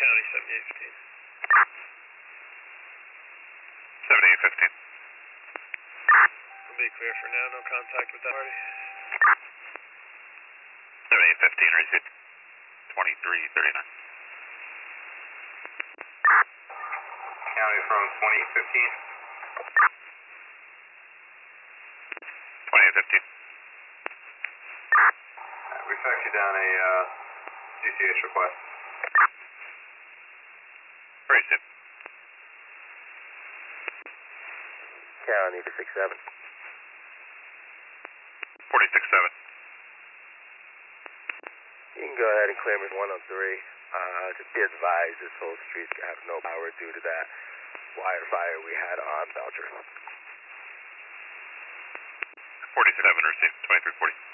County 7815. 7815. We'll be clear for now, no contact with that party. 7815, receive 2339. County from 2815. 2815. We faxed you down a GCH request. Receive. County to 67. 467. You can go ahead and claim it 1 on 3. Just be advised this whole street has no power due to that wire fire we had on Belcher. 47, receive 2340.